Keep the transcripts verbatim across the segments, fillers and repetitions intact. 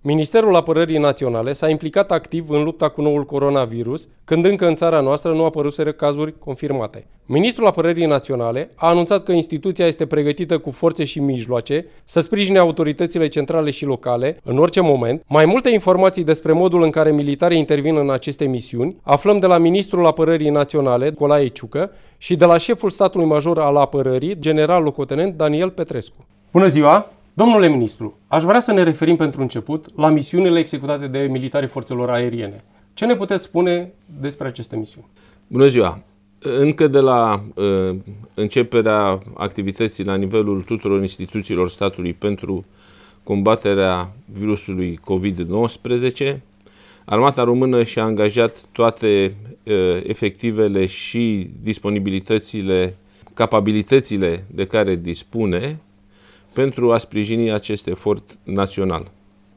Ministerul Apărării Naționale s-a implicat activ în lupta cu noul coronavirus, când încă în țara noastră nu apăruseră cazuri confirmate. Ministrul Apărării Naționale a anunțat că instituția este pregătită cu forțe și mijloace să sprijine autoritățile centrale și locale în orice moment. Mai multe informații despre modul în care militarii intervin în aceste misiuni aflăm de la Ministrul Apărării Naționale, Nicolae Ciucă, și de la șeful statului major al apărării, general locotenent Daniel Petrescu. Bună ziua! Domnule ministru, aș vrea să ne referim pentru început la misiunile executate de militarii forțelor aeriene. Ce ne puteți spune despre aceste misiuni? Bună ziua! Încă de la uh, începerea activității la nivelul tuturor instituțiilor statului pentru combaterea virusului covid nouăsprezece, Armata Română și-a angajat toate uh, efectivele și disponibilitățile, capabilitățile de care dispune pentru a sprijini acest efort național.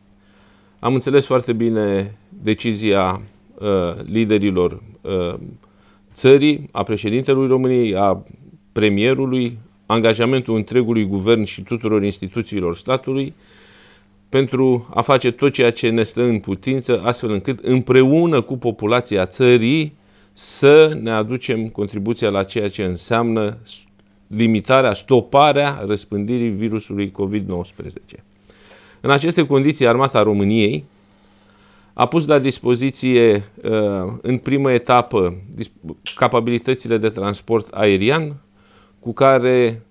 Am înțeles foarte bine decizia uh, liderilor uh, țării, a președintelui României, a premierului, angajamentul întregului guvern și tuturor instituțiilor statului pentru a face tot ceea ce ne stă în putință, astfel încât împreună cu populația țării să ne aducem contribuția la ceea ce înseamnă limitarea, stoparea răspândirii virusului covid nouăsprezece. În aceste condiții, Armata României a pus la dispoziție, în primă etapă, capabilitățile de transport aerian, cu care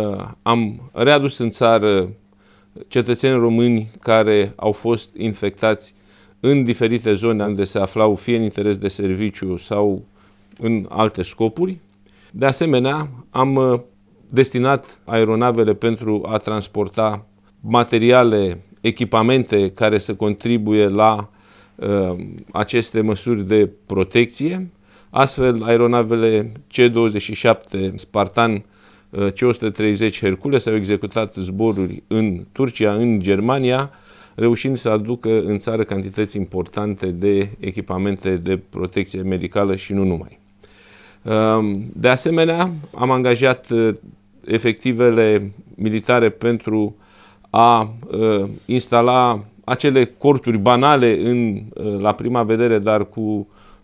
am readus în țară cetățeni români care au fost infectați în diferite zone unde se aflau fie în interes de serviciu sau în alte scopuri. De asemenea, am destinat aeronavele pentru a transporta materiale, echipamente care să contribuie la uh, aceste măsuri de protecție. Astfel, aeronavele C douăzeci și șapte Spartan, uh, C o sută treizeci Hercules au executat zboruri în Turcia, în Germania, reușind să aducă în țară cantități importante de echipamente de protecție medicală și nu numai. De asemenea, am angajat efectivele militare pentru a instala acele corturi banale în, la prima vedere, dar cu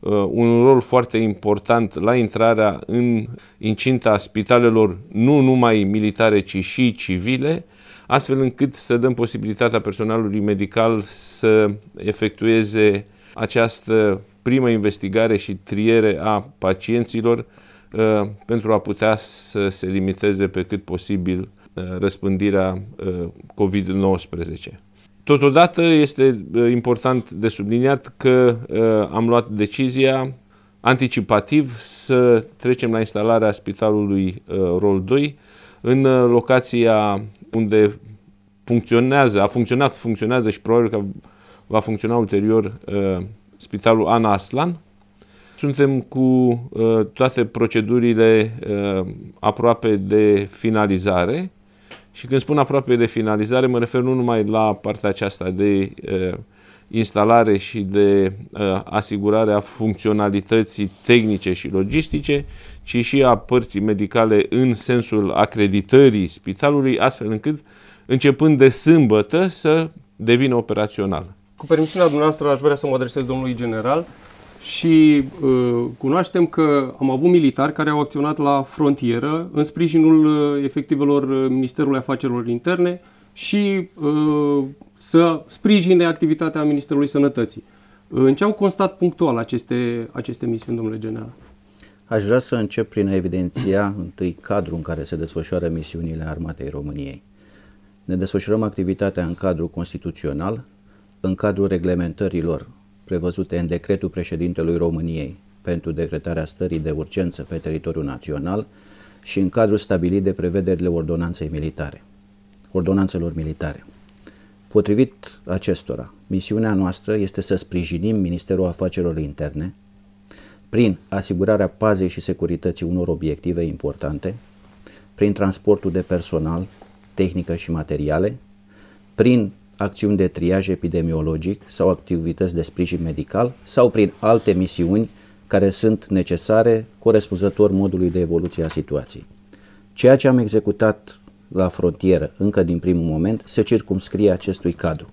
un rol foarte important la intrarea în incinta spitalelor, nu numai militare, ci și civile, astfel încât să dăm posibilitatea personalului medical să efectueze această primă investigare și triere a pacienților uh, pentru a putea să se limiteze pe cât posibil uh, răspândirea uh, covid nouăsprezece. Totodată este uh, important de subliniat că uh, am luat decizia anticipativ să trecem la instalarea spitalului uh, Rol doi în uh, locația unde funcționează, a funcționat, funcționează și probabil că va funcționa ulterior uh, Spitalul Ana Aslan. Suntem cu uh, toate procedurile uh, aproape de finalizare și când spun aproape de finalizare mă refer nu numai la partea aceasta de uh, instalare și de uh, asigurare a funcționalității tehnice și logistice, ci și a părții medicale în sensul acreditării spitalului, astfel încât începând de sâmbătă să devină operațional. Cu permisiunea dumneavoastră aș vrea să mă adresez domnului general și uh, cunoaștem că am avut militari care au acționat la frontieră în sprijinul uh, efectivelor Ministerului Afacerilor Interne și uh, să sprijine activitatea Ministerului Sănătății. În ce au constat punctual aceste, aceste misiuni, domnule general? Aș vrea să încep prin a evidenția întâi cadrul în care se desfășoară misiunile Armatei României. Ne desfășurăm activitatea în cadrul constituțional, în cadrul reglementărilor prevăzute în decretul președintelui României pentru decretarea stării de urgență pe teritoriul național și în cadrul stabilit de prevederile ordonanței militare, ordonanțelor militare. Potrivit acestora, misiunea noastră este să sprijinim Ministerul Afacerilor Interne prin asigurarea pazei și securității unor obiective importante, prin transportul de personal, tehnică și materiale, prin acțiuni de triaj epidemiologic sau activități de sprijin medical sau prin alte misiuni care sunt necesare corespunzător modului de evoluție a situației. Ceea ce am executat la frontieră încă din primul moment se circumscrie acestui cadru.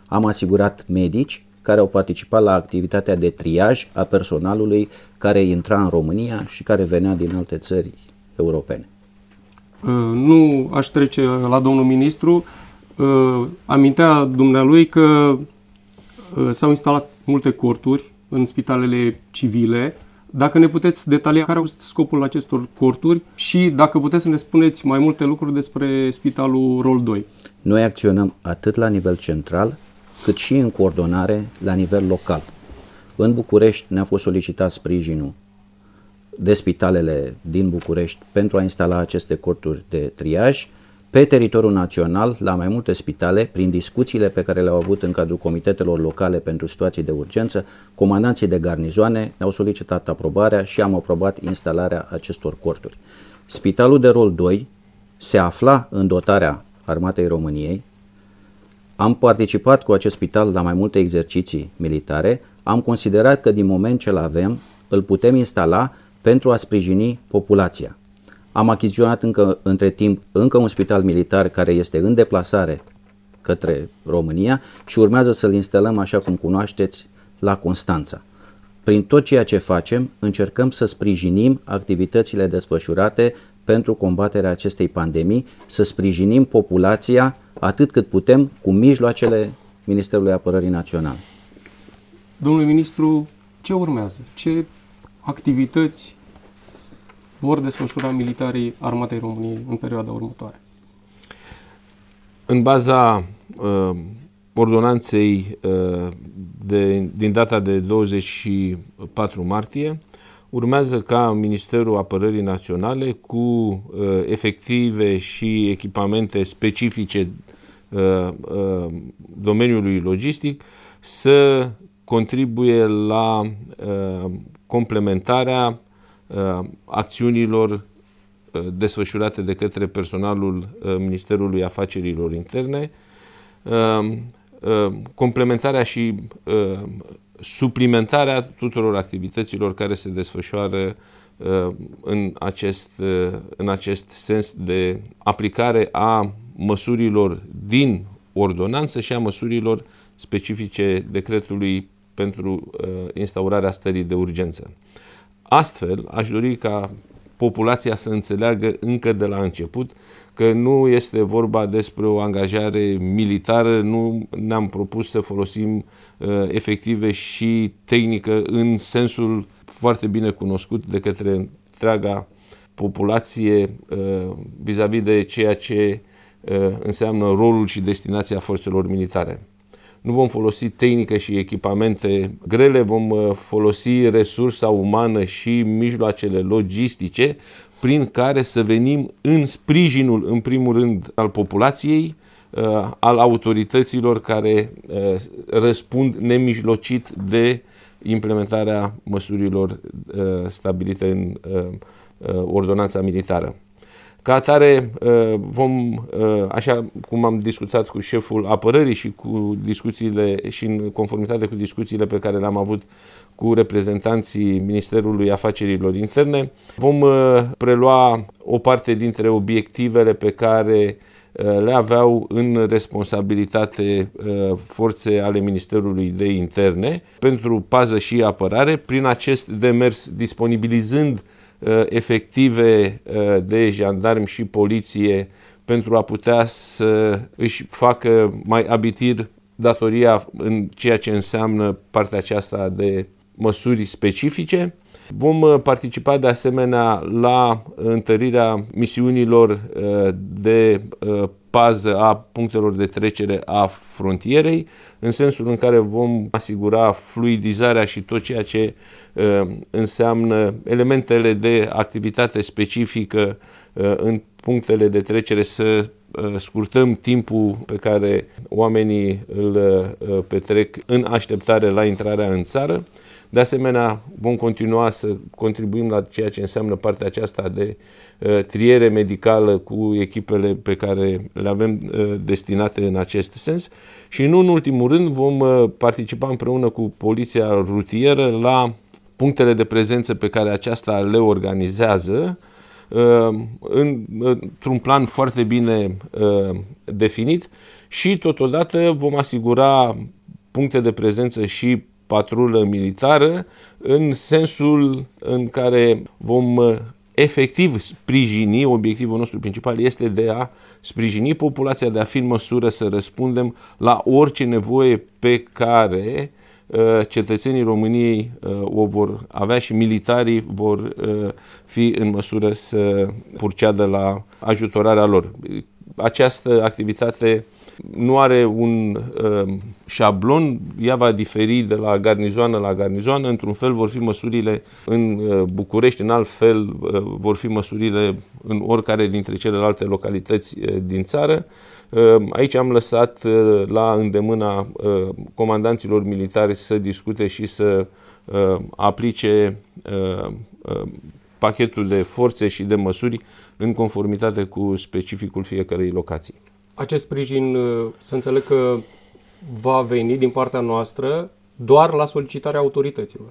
Am asigurat medici care au participat la activitatea de triaj a personalului care intra în România și care venea din alte țări europene. Nu aș trece la domnul ministru. Amintea dumnealui că s-au instalat multe corturi în spitalele civile. Dacă ne puteți detalia care a fost scopul acestor corturi și dacă puteți să ne spuneți mai multe lucruri despre Spitalul Rol doi. Noi acționăm atât la nivel central, cât și în coordonare la nivel local. În București ne-a fost solicitat sprijinul de spitalele din București pentru a instala aceste corturi de triaj. Pe teritoriul național, la mai multe spitale, prin discuțiile pe care le-au avut în cadrul comitetelor locale pentru situații de urgență, comandanții de garnizoane ne-au solicitat aprobarea și am aprobat instalarea acestor corturi. Spitalul de Rol doi se afla în dotarea Armatei României. Am participat cu acest spital la mai multe exerciții militare. Am considerat că din moment ce îl avem, îl putem instala pentru a sprijini populația. Am achiziționat încă, între timp încă un spital militar care este în deplasare către România și urmează să-l instalăm, așa cum cunoașteți, la Constanța. Prin tot ceea ce facem, încercăm să sprijinim activitățile desfășurate pentru combaterea acestei pandemii, să sprijinim populația atât cât putem cu mijloacele Ministerului Apărării Naționale. Domnule ministru, ce urmează? Ce activități vor desfășura militarii Armatei României în perioada următoare? În baza uh, ordonanței uh, de, din data de douăzeci și patru martie, urmează ca Ministerul Apărării Naționale cu uh, efective și echipamente specifice uh, uh, domeniului logistic să contribuie la uh, complementarea uh, acțiunilor uh, desfășurate de către personalul uh, Ministerului Afacerilor Interne, uh, uh, complementarea și uh, suplimentarea tuturor activităților care se desfășoară uh, în, acest, uh, în acest sens de aplicare a măsurilor din ordonanță și a măsurilor specifice decretului pentru uh, instaurarea stării de urgență. Astfel, aș dori ca populația să înțeleagă încă de la început că nu este vorba despre o angajare militară, nu ne-am propus să folosim uh, efective și tehnică în sensul foarte bine cunoscut de către întreaga populație uh, vis-a-vis de ceea ce uh, înseamnă rolul și destinația forțelor militare. Nu vom folosi tehnică și echipamente grele, vom folosi resursa umană și mijloacele logistice prin care să venim în sprijinul, în primul rând, al populației, al autorităților care răspund nemijlocit de implementarea măsurilor stabilite în ordonanța militară. Ca atare, vom, așa cum am discutat cu șeful apărării și cu discuțiile și în conformitate cu discuțiile pe care le-am avut cu reprezentanții Ministerului Afacerilor Interne, vom prelua o parte dintre obiectivele pe care le aveau în responsabilitate forțe ale Ministerului de Interne pentru pază și apărare, prin acest demers disponibilizând efective de jandarmi și poliție pentru a putea să își facă mai abitir datoria în ceea ce înseamnă partea aceasta de măsuri specifice. Vom participa de asemenea la întărirea misiunilor de pază a punctelor de trecere a frontierei, în sensul în care vom asigura fluidizarea și tot ceea ce înseamnă elementele de activitate specifică în punctele de trecere, să scurtăm timpul pe care oamenii îl petrec în așteptare la intrarea în țară. De asemenea, vom continua să contribuim la ceea ce înseamnă partea aceasta de uh, triere medicală cu echipele pe care le avem uh, destinate în acest sens și, nu în ultimul rând, vom uh, participa împreună cu Poliția Rutieră la punctele de prezență pe care aceasta le organizează într-un plan foarte bine definit și totodată vom asigura puncte de prezență și patrulă militară în sensul în care vom efectiv sprijini, obiectivul nostru principal este de a sprijini populația, de a fi în măsură să răspundem la orice nevoie pe care cetățenii României o vor avea și militarii vor fi în măsură să proceadă la ajutorarea lor. Această activitate nu are un uh, șablon, ea va diferi de la garnizoană la garnizoană. Într-un fel vor fi măsurile în uh, București, în alt fel uh, vor fi măsurile în oricare dintre celelalte localități uh, din țară. Uh, aici am lăsat uh, la îndemâna uh, comandanților militari să discute și să uh, aplice uh, uh, pachetul de forțe și de măsuri în conformitate cu specificul fiecărei locații. Acest sprijin, să înțeleg că va veni din partea noastră doar la solicitarea autorităților.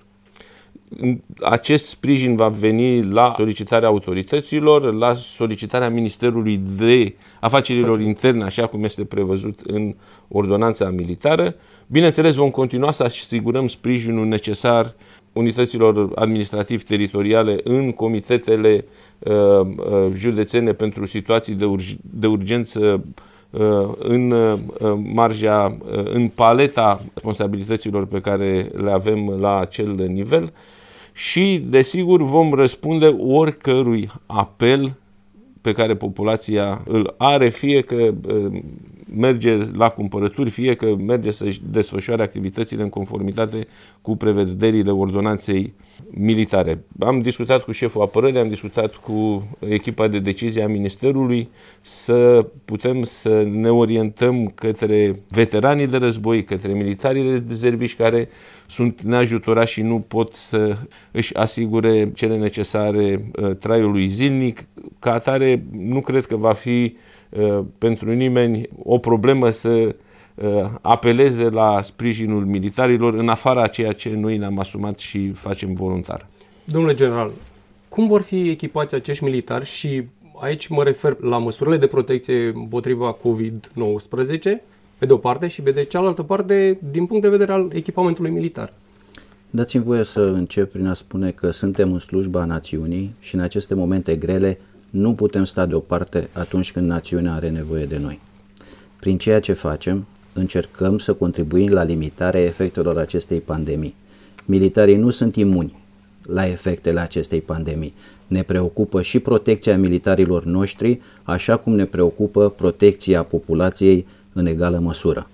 Acest sprijin va veni la solicitarea autorităților, la solicitarea Ministerului de Afacerilor Interne, așa cum este prevăzut în ordonanța militară. Bineînțeles, vom continua să asigurăm sprijinul necesar unităților administrativ-teritoriale în comitetele uh, uh, județene pentru situații de, urg- de urgență, uh, în uh, marja, uh, în paleta responsabilităților pe care le avem la acel nivel și, desigur, vom răspunde oricărui apel pe care populația îl are, fie că uh, merge la cumpărături, fie că merge să-și desfășoare activitățile în conformitate cu prevederile ordonanței militare. Am discutat cu șeful apărării, am discutat cu echipa de decizie a Ministerului să putem să ne orientăm către veteranii de război, către militarii rezerviști care sunt neajutorați și nu pot să își asigure cele necesare uh, traiului zilnic. Ca atare, nu cred că va fi uh, pentru nimeni o problemă să uh, apeleze la sprijinul militarilor în afara a ceea ce noi ne-am asumat și facem voluntar. Domnule general, cum vor fi echipați acești militari și aici mă refer la măsurile de protecție împotriva covid nouăsprezece, pe de o parte, și pe de cealaltă parte, din punct de vedere al echipamentului militar? Dați-mi voie să încep prin a spune că suntem în slujba națiunii și în aceste momente grele nu putem sta deoparte atunci când națiunea are nevoie de noi. Prin ceea ce facem, încercăm să contribuim la limitarea efectelor acestei pandemii. Militarii nu sunt imuni la efectele acestei pandemii. Ne preocupă și protecția militarilor noștri, așa cum ne preocupă protecția populației în egală măsură.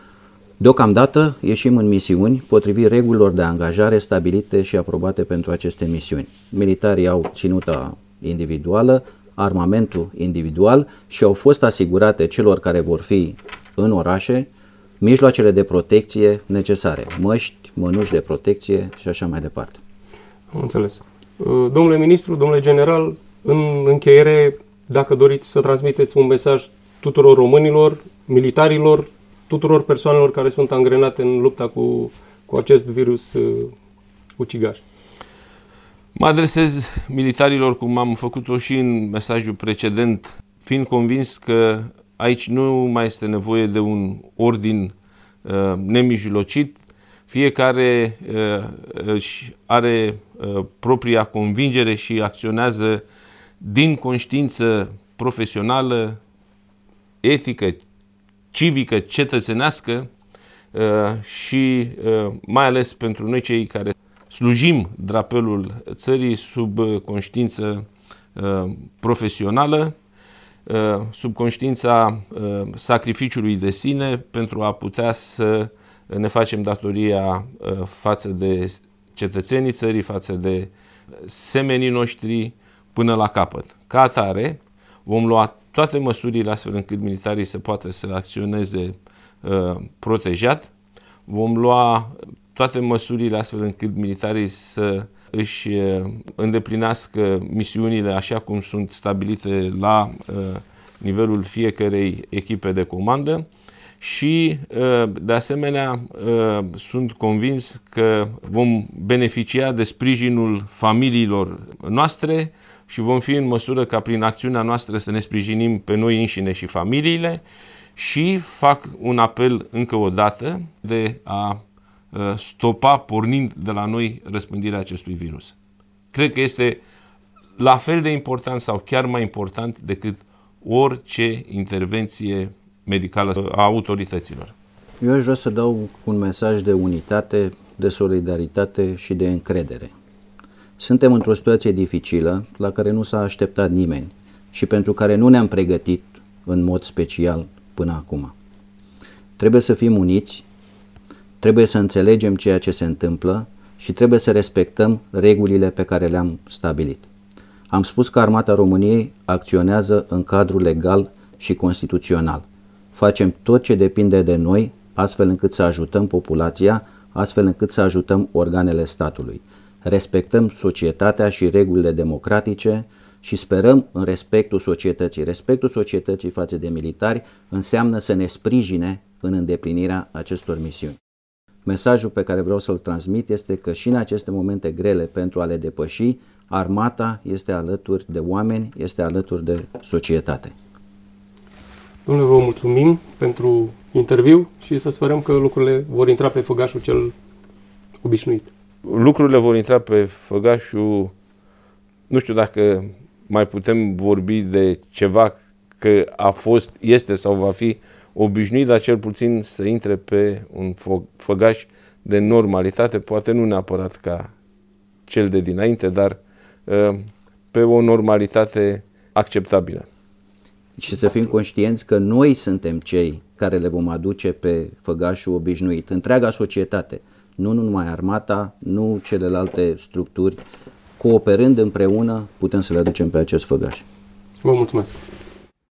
Deocamdată ieșim în misiuni potrivit regulilor de angajare stabilite și aprobate pentru aceste misiuni. Militarii au ținuta individuală, armamentul individual și au fost asigurate celor care vor fi în orașe mijloacele de protecție necesare, măști, mănuși de protecție și așa mai departe. Am înțeles. Domnule ministru, domnule general, în încheiere, dacă doriți să transmiteți un mesaj tuturor românilor, militarilor, tuturor persoanelor care sunt angrenate în lupta cu, cu acest virus uh, ucigaș. Mă adresez militarilor cum am făcut-o și în mesajul precedent, fiind convins că aici nu mai este nevoie de un ordin uh, nemijlocit. Fiecare uh, își are uh, propria convingere și acționează din conștiință profesională, etică, civică, cetățenească uh, și uh, mai ales pentru noi cei care slujim drapelul țării sub conștiință uh, profesională, uh, sub conștiința uh, sacrificiului de sine pentru a putea să ne facem datoria uh, față de cetățenii țării, față de semenii noștri până la capăt. Ca atare, vom lua toate măsurile astfel încât militarii să poată să acționeze uh, protejat. Vom lua toate măsurile astfel încât militarii să își uh, îndeplinească misiunile așa cum sunt stabilite la uh, nivelul fiecărei echipe de comandă și de asemenea sunt convins că vom beneficia de sprijinul familiilor noastre și vom fi în măsură ca prin acțiunea noastră să ne sprijinim pe noi înșine și familiile și fac un apel încă o dată de a stopa, pornind de la noi, răspândirea acestui virus. Cred că este la fel de important sau chiar mai important decât orice intervenție medicală a autorităților. Eu aș vrea să dau un mesaj de unitate, de solidaritate și de încredere. Suntem într-o situație dificilă la care nu s-a așteptat nimeni și pentru care nu ne-am pregătit în mod special până acum. Trebuie să fim uniți, trebuie să înțelegem ceea ce se întâmplă și trebuie să respectăm regulile pe care le-am stabilit. Am spus că Armata României acționează în cadrul legal și constituțional. Facem tot ce depinde de noi, astfel încât să ajutăm populația, astfel încât să ajutăm organele statului. Respectăm societatea și regulile democratice și sperăm în respectul societății. Respectul societății față de militari înseamnă să ne sprijine în îndeplinirea acestor misiuni. Mesajul pe care vreau să-l transmit este că și în aceste momente grele pentru a le depăși, armata este alături de oameni, este alături de societate. Domnule, vă mulțumim pentru interviu și să sperăm că lucrurile vor intra pe făgașul cel obișnuit. Lucrurile vor intra pe făgașul, nu știu dacă mai putem vorbi de ceva că a fost, este sau va fi obișnuit, dar cel puțin să intre pe un făgaș de normalitate, poate nu neapărat ca cel de dinainte, dar pe o normalitate acceptabilă. Și să fim conștienți că noi suntem cei care le vom aduce pe făgașul obișnuit, întreaga societate, nu numai armata, nu celelalte structuri. Cooperând împreună putem să le aducem pe acest făgaș. Vă mulțumesc!